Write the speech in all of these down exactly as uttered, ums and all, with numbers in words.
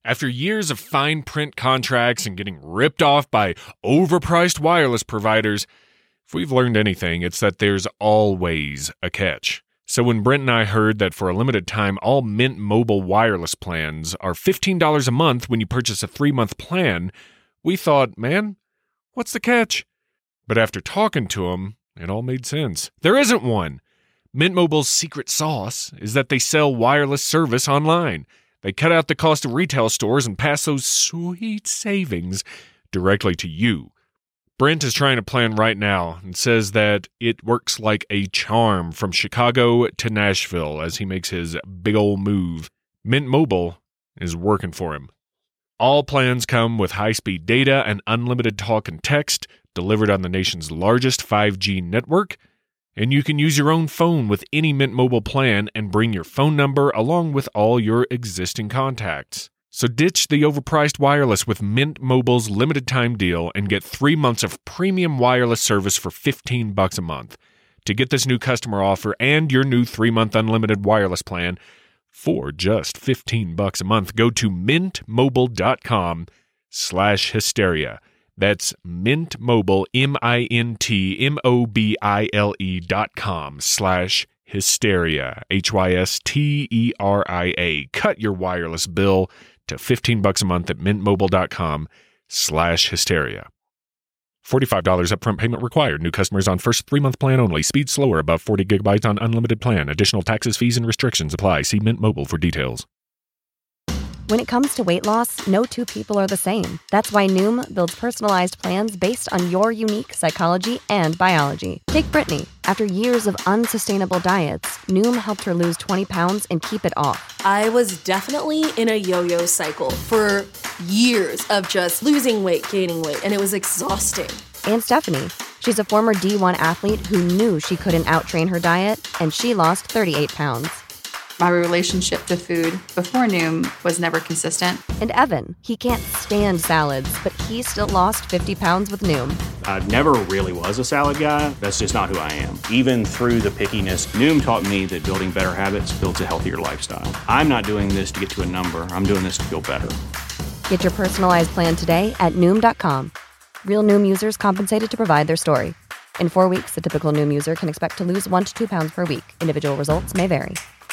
After years of fine print contracts and getting ripped off by overpriced wireless providers, if we've learned anything, it's that there's always a catch. So when Brent and I heard that for a limited time, all Mint Mobile wireless plans are fifteen dollars a month when you purchase a three-month plan, we thought, man, what's the catch? But after talking to him, it all made sense. There isn't one. Mint Mobile's secret sauce is that they sell wireless service online. They cut out the cost of retail stores and pass those sweet savings directly to you. Brent is trying a plan right now and says that it works like a charm from Chicago to Nashville as he makes his big old move. Mint Mobile is working for him. All plans come with high-speed data and unlimited talk and text delivered on the nation's largest five G network. And you can use your own phone with any Mint Mobile plan and bring your phone number along with all your existing contacts. So ditch the overpriced wireless with Mint Mobile's limited time deal and get three months of premium wireless service for fifteen bucks a month. To get this new customer offer and your new three-month unlimited wireless plan for just fifteen bucks a month, go to mintmobile.com slash hysteria. That's Mint Mobile, M I N T M O B I L E dot com slash hysteria, H Y S T E R I A. Cut your wireless bill to fifteen bucks a month at mintmobile.com slash hysteria. forty-five dollars upfront payment required. New customers on first three-month plan only. Speed slower above forty gigabytes on unlimited plan. Additional taxes, fees, and restrictions apply. See Mint Mobile for details. When it comes to weight loss, no two people are the same. That's why Noom builds personalized plans based on your unique psychology and biology. Take Brittany. After years of unsustainable diets, Noom helped her lose twenty pounds and keep it off. I was definitely in a yo-yo cycle for years of just losing weight, gaining weight, and it was exhausting. And Stephanie. She's a former D one athlete who knew she couldn't outtrain her diet, and she lost thirty-eight pounds. My relationship to food before Noom was never consistent. And Evan, he can't stand salads, but he still lost fifty pounds with Noom. I never really was a salad guy. That's just not who I am. Even through the pickiness, Noom taught me that building better habits builds a healthier lifestyle. I'm not doing this to get to a number. I'm doing this to feel better. Get your personalized plan today at Noom dot com. Real Noom users compensated to provide their story. In four weeks, the typical Noom user can expect to lose one to two pounds per week. Individual results may vary.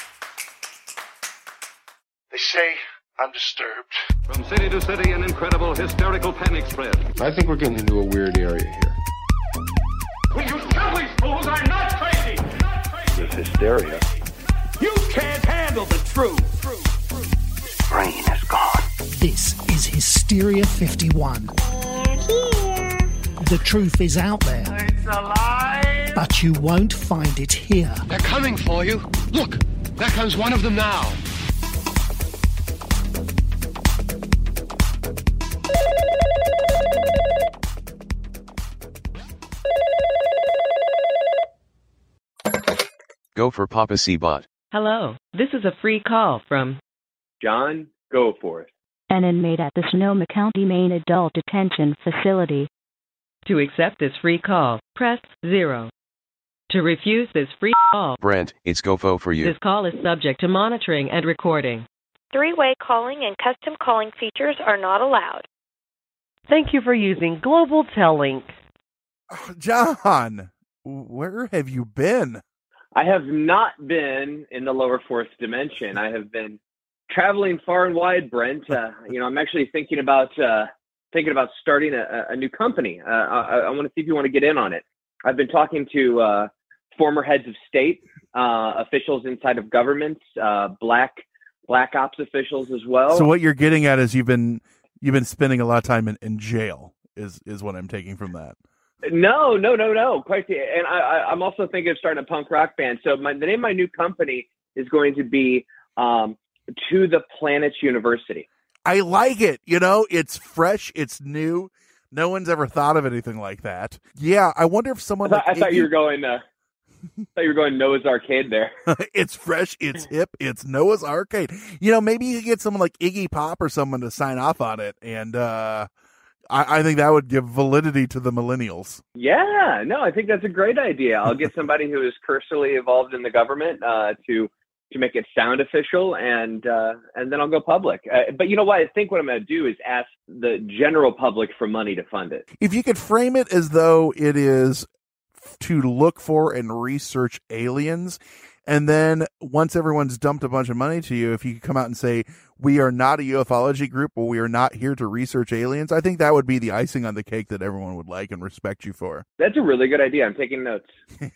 They say I'm disturbed. From city to city, an incredible hysterical panic spread. I think we're getting into a weird area here. Will you tell these fools I'm not crazy? Not crazy. This hysteria. You can't handle the truth. Truth, truth. Brain is gone. This is Hysteria fifty-one. We're here. The truth is out there. It's alive. But you won't find it here. They're coming for you. Look, there comes one of them now. Go for Papa C-Bot. Hello, this is a free call from John Goforth, an inmate at the Sonoma County Main Adult Detention Facility. To accept this free call, press zero. To refuse this free call, Brent, it's GoFo for you. This call is subject to monitoring and recording. Three-way calling and custom calling features are not allowed. Thank you for using Global Tellink. John, where have you been? I have not been in the lower fourth dimension. I have been traveling far and wide, Brent. Uh, you know, I'm actually thinking about uh, thinking about starting a, a new company. Uh, I, I want to see if you want to get in on it. I've been talking to uh, former heads of state, uh, officials inside of governments, uh, black black ops officials as well. So what you're getting at is you've been you've been spending a lot of time in, in jail. Is is what I'm taking from that. No, no, no, no. Quite the, and I, I, I'm also thinking of starting a punk rock band. So my, the name of my new company is going to be um, To the Planets University. I like it. You know, it's fresh. It's new. No one's ever thought of anything like that. Yeah, I wonder if someone. I thought, like I thought Iggy, you were going. Uh, I thought you were going Noah's Arcade there. It's fresh. It's hip. It's Noah's Arcade. You know, maybe you could get someone like Iggy Pop or someone to sign off on it, and uh, I, I think that would give validity to the millennials. Yeah, no, I think that's a great idea. I'll get somebody who is cursorily involved in the government uh, to, to make it sound official, and uh, and then I'll go public. Uh, but you know what? I think what I'm going to do is ask the general public for money to fund it. If you could frame it as though it is to look for and research aliens, and then once everyone's dumped a bunch of money to you, if you could come out and say, we are not a ufology group, or we are not here to research aliens, I think that would be the icing on the cake that everyone would like and respect you for. That's a really good idea. I'm taking notes.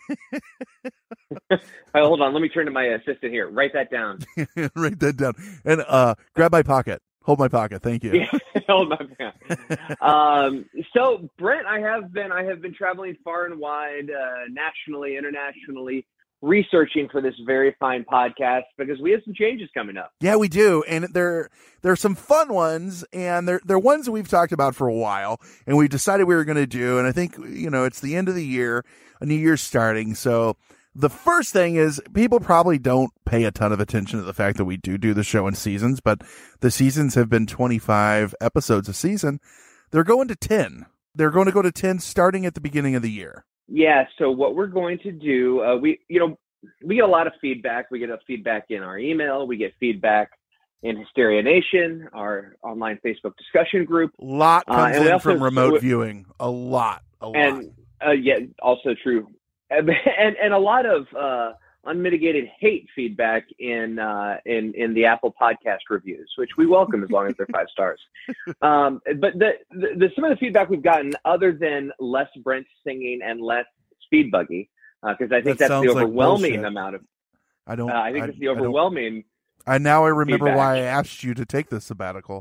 Right, hold on. Let me turn to my assistant here. Write that down. Write that down. And uh, grab my pocket. Hold my pocket. Thank you. Hold my pocket. um, so, Brent, I have been I have been traveling far and wide, uh, nationally, internationally, researching for this very fine podcast because we have some changes coming up. Yeah, we do. And there, there are some fun ones, and they're, they're ones that we've talked about for a while, and we decided we were going to do. And I think, you know, it's the end of the year, a new year's starting. So the first thing is people probably don't pay a ton of attention to the fact that we do do the show in seasons, but the seasons have been twenty-five episodes a season. They're going to ten. They're going to go to ten starting at the beginning of the year. Yeah, so what we're going to do, uh, we, you know, we get a lot of feedback. We get a feedback in our email. We get feedback in Hysteria Nation, our online Facebook discussion group. A lot comes uh, in also, from remote so, viewing. A lot, a lot. And, uh, yeah, also true. And, and, and a lot of uh, unmitigated hate feedback in, uh, in, in the Apple podcast reviews, which we welcome as long as they're five stars. Um, but the, the, the, some of the feedback we've gotten, other than less Brent singing and less Speed Buggy, because uh, I think that that's the overwhelming like amount of. I don't. Uh, I think I, it's the overwhelming. I, I now I remember feedback. why I asked you to take this sabbatical.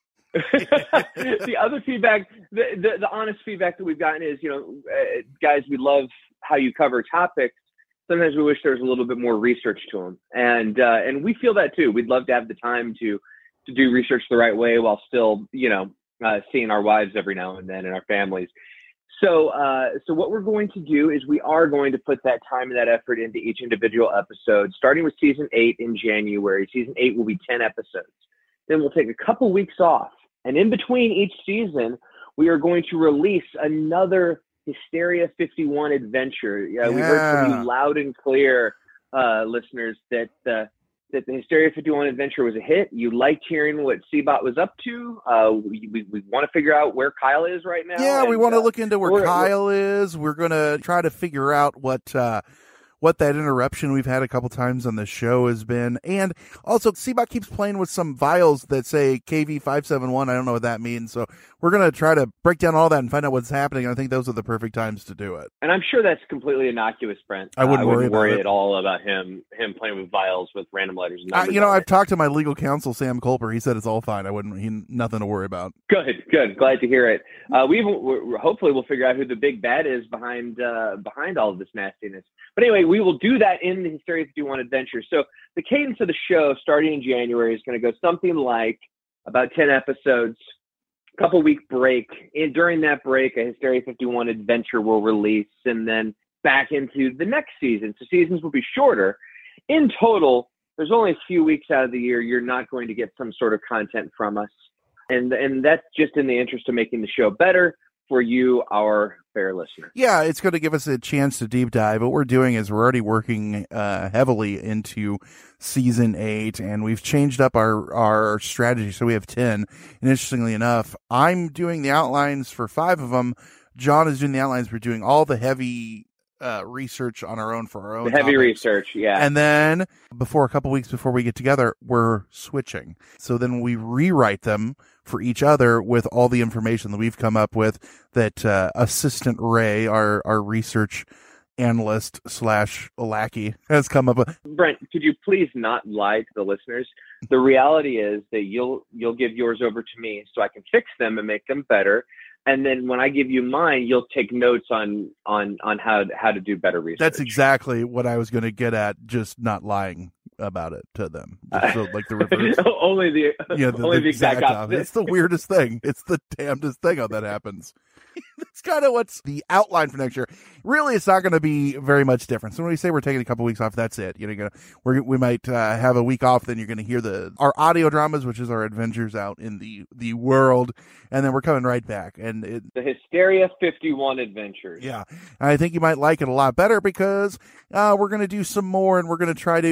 The other feedback, the, the the honest feedback that we've gotten is, you know, uh, guys, we love how you cover topics. Sometimes we wish there was a little bit more research to them, and uh, and we feel that too. We'd love to have the time to to do research the right way while still, you know, uh, seeing our wives every now and then and our families. So, uh, so what we're going to do is we are going to put that time and that effort into each individual episode, starting with season eight in January. Season eight will be ten episodes. Then we'll take a couple weeks off, and in between each season, we are going to release another Hysteria fifty-one adventure. Yeah, we heard from you loud and clear, uh, listeners, that uh, that the Hysteria fifty-one adventure was a hit. You liked hearing what C-Bot was up to. Uh, we we, we want to figure out where Kyle is right now. Yeah, and, we want to uh, look into where we're, Kyle we're, is. We're going to try to figure out what uh, what that interruption we've had a couple times on the show has been. And also, C-Bot keeps playing with some vials that say K V five seven one. I don't know what that means. So we're going to try to break down all that and find out what's happening. I think those are the perfect times to do it. And I'm sure that's completely innocuous, Brent. I wouldn't uh, I worry, wouldn't worry about at all about him him playing with vials with random letters and numbers. Uh, you know, I've it. talked to my legal counsel, Sam Culper. He said it's all fine. I wouldn't, he, nothing to worry about. Good, good. Glad to hear it. Uh, we hopefully we'll figure out who the big bad is behind uh, behind all of this nastiness. But anyway, we will do that in the Hysteria fifty-one adventure. So the cadence of the show starting in January is going to go something like about ten episodes, a couple week break. And during that break, a Hysteria fifty-one adventure will release, and then back into the next season. So seasons will be shorter. In total, there's only a few weeks out of the year you're not going to get some sort of content from us. And and that's just in the interest of making the show better for you, our fair listener. Yeah, it's going to give us a chance to deep dive. What we're doing is we're already working uh, heavily into season eight, and we've changed up our, our strategy. So we have ten. And interestingly enough, I'm doing the outlines for five of them. John is doing the outlines. We're doing all the heavy uh, research on our own for our own. The heavy topics. research, yeah. And then before a couple weeks before we get together, we're switching. So then we rewrite them for each other with all the information that we've come up with that uh, Assistant Ray, our, our research analyst slash lackey, has come up with. Brent, could you please not lie to the listeners? The reality is that you'll you'll give yours over to me so I can fix them and make them better. And then when I give you mine, you'll take notes on on on how how to do better research. That's exactly what I was going to get at, just not lying about it to them. Just so, like the reverse. only the, yeah, the, only the the exact, exact opposite. It's the weirdest thing. It's the damnedest thing how that happens. That's kind of what's the outline for next year. Really, it's not going to be very much different. So when we say we're taking a couple weeks off, that's it. You know, you're gonna, we're, we might uh, have a week off. Then you're going to hear the our audio dramas, which is our adventures out in the the world, and then we're coming right back. And it, the Hysteria fifty-one adventures. Yeah, and I think you might like it a lot better because uh, we're going to do some more, and we're going to try to hopefully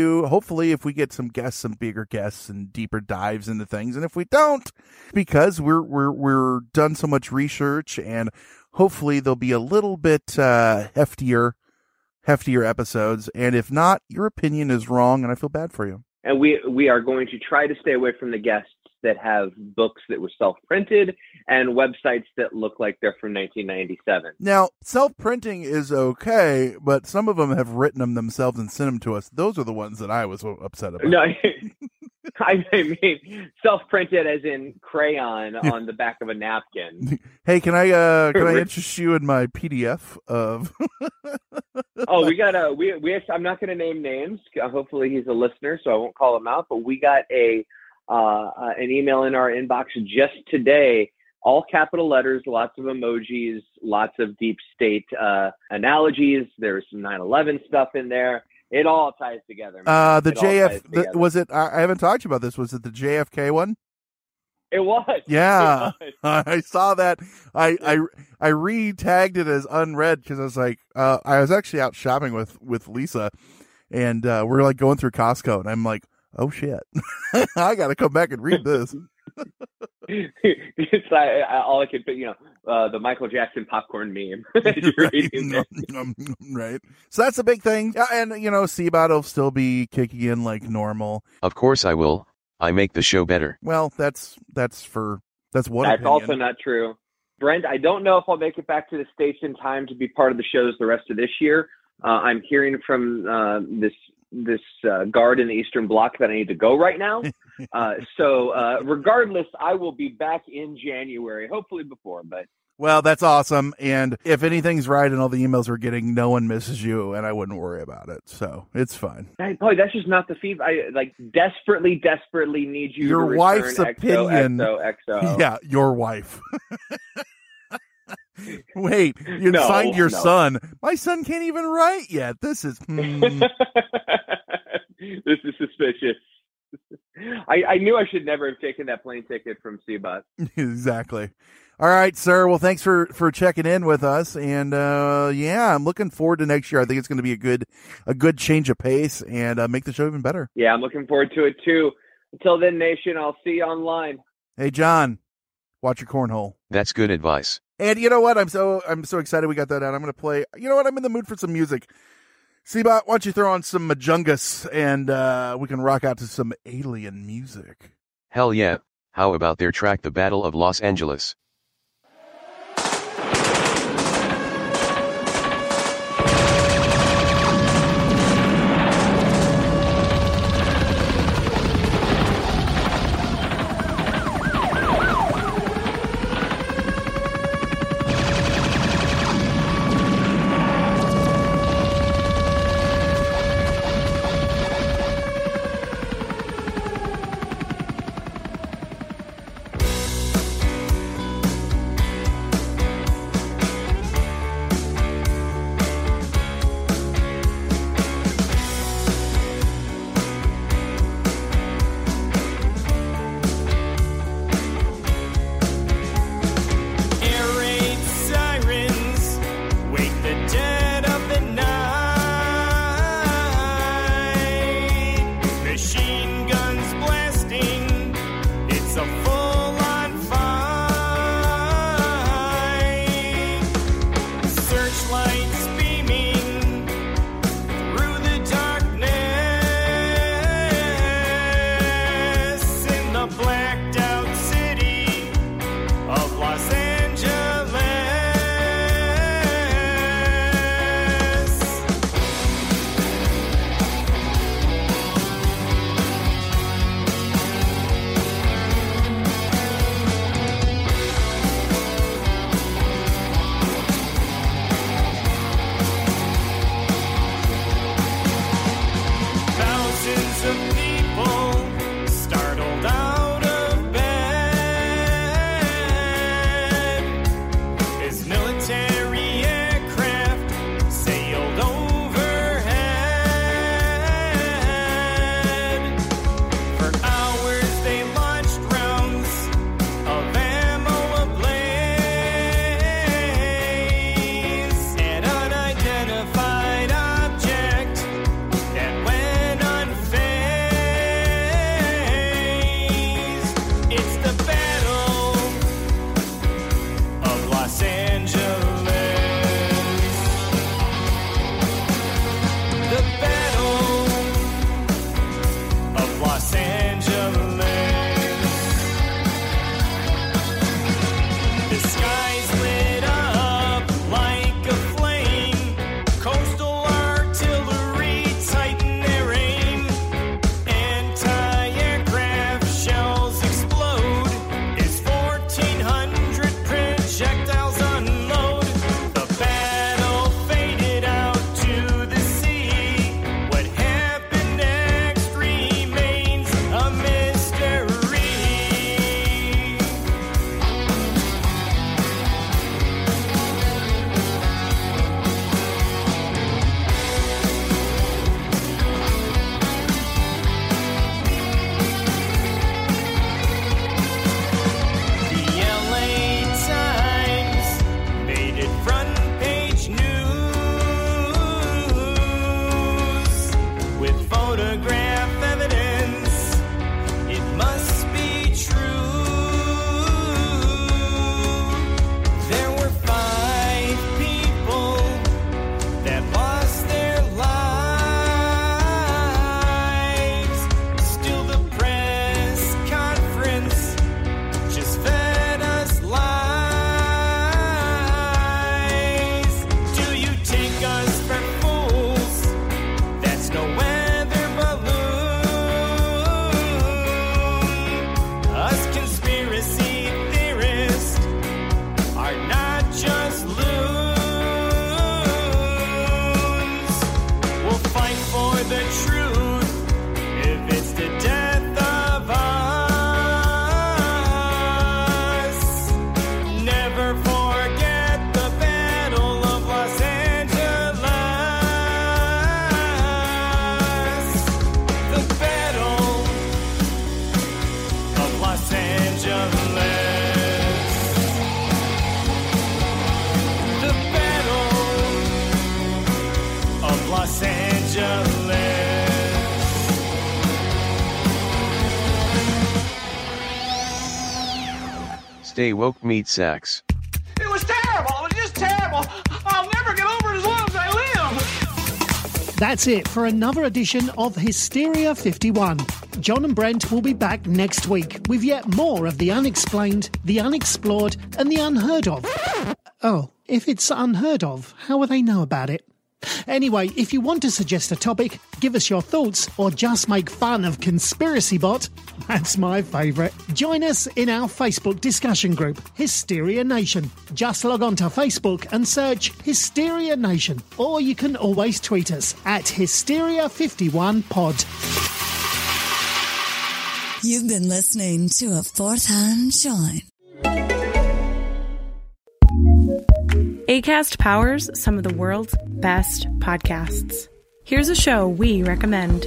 hopefully if we get some guests, some bigger guests and deeper dives into things. And if we don't, because we're, we're, we're done so much research, and hopefully there'll be a little bit, uh, heftier, heftier episodes. And if not, your opinion is wrong and I feel bad for you. And we, we are going to try to stay away from the guests that have books that were self-printed and websites that look like they're from nineteen ninety-seven. Now, self-printing is okay, but some of them have written them themselves and sent them to us. Those are the ones that I was upset about. No, I mean self-printed as in crayon on the back of a napkin. Hey, can I uh, can I interest you in my P D F of? Oh, we got a we we. I'm not going to name names. Hopefully, he's a listener, so I won't call him out. But we got a. Uh, uh, an email in our inbox just today, all capital letters, lots of emojis, lots of deep state uh, analogies. There's some nine eleven stuff in there. It all ties together. Man. Uh, the it J F, the, was it, I, I haven't talked to you about this. Was it the J F K one? It was. Yeah. It was. I saw that. I, I, I re-tagged it as unread because I was like, uh, I was actually out shopping with, with Lisa, and uh, we're like going through Costco, and I'm like, oh shit! I got to come back and read this. It's I, I, all I could, you know, uh, the Michael Jackson popcorn meme. Right. Right. So that's a big thing, and you know, C-Bot will still be kicking in like normal. Of course, I will. I make the show better. Well, that's that's for that's one. That's opinion. also not true, Brent. I don't know if I'll make it back to the States in time to be part of the shows the rest of this year. Uh, I'm hearing from uh, this. this uh, guard in the Eastern Bloc that I need to go right now. Uh, so uh, regardless, I will be back in January, hopefully before, but. Well, that's awesome. And if anything's right and all the emails we're getting, no one misses you, and I wouldn't worry about it. So it's fine. I, boy, that's just not the feed. I like desperately, desperately need you your to wife's return opinion. X O, X O, X O. Yeah, your wife. Wait, you no, find your no. son. My son can't even write yet. This is hmm. This is suspicious. I, I knew I should never have taken that plane ticket from C-Bot. Exactly. All right, sir. Well, thanks for, for checking in with us. And, uh, yeah, I'm looking forward to next year. I think it's going to be a good, a good change of pace and uh, make the show even better. Yeah, I'm looking forward to it too. Until then, nation, I'll see you online. Hey, John, watch your cornhole. That's good advice. And you know what? I'm so I'm so excited we got that out. I'm going to play. You know what? I'm in the mood for some music. C-Bot, why don't you throw on some Majungus and uh, we can rock out to some alien music. Hell yeah. How about their track The Battle of Los Angeles? Stay woke, meat sacks. It was terrible. It was just terrible. I'll never get over it as long as I live. That's it for another edition of Hysteria fifty-one. John and Brent will be back next week with yet more of the unexplained, the unexplored, and the unheard of. Oh, if it's unheard of, how will they know about it? Anyway, if you want to suggest a topic, give us your thoughts, or just make fun of Conspiracy Bot, that's my favourite. Join us in our Facebook discussion group, Hysteria Nation. Just log on to Facebook and search Hysteria Nation, or you can always tweet us at Hysteria fifty-one pod. You've been listening to a Fourth Hand Joint. Acast powers some of the world's best podcasts. Here's a show we recommend.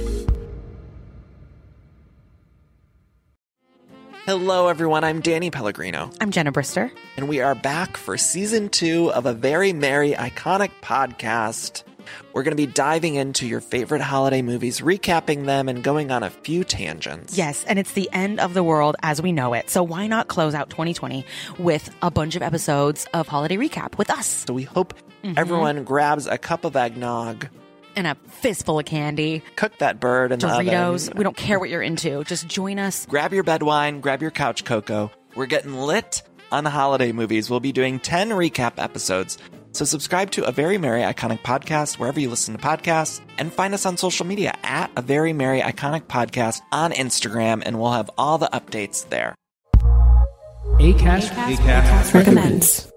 Hello, everyone. I'm Danny Pellegrino. I'm Jenna Brister. And we are back for season two of a very merry, iconic podcast. We're going to be diving into your favorite holiday movies, recapping them, and going on a few tangents. Yes, and it's the end of the world as we know it. So why not close out twenty twenty with a bunch of episodes of Holiday Recap with us? So we hope mm-hmm. everyone grabs a cup of eggnog. And a fistful of candy. Cook that bird in Doritos. the oven. We don't care what you're into. Just join us. Grab your bed wine. Grab your couch cocoa. We're getting lit on the holiday movies. We'll be doing ten recap episodes. So subscribe to A Very Merry Iconic Podcast wherever you listen to podcasts, and find us on social media at A Very Merry Iconic Podcast on Instagram, and we'll have all the updates there. Acast, Acast, Acast recommends.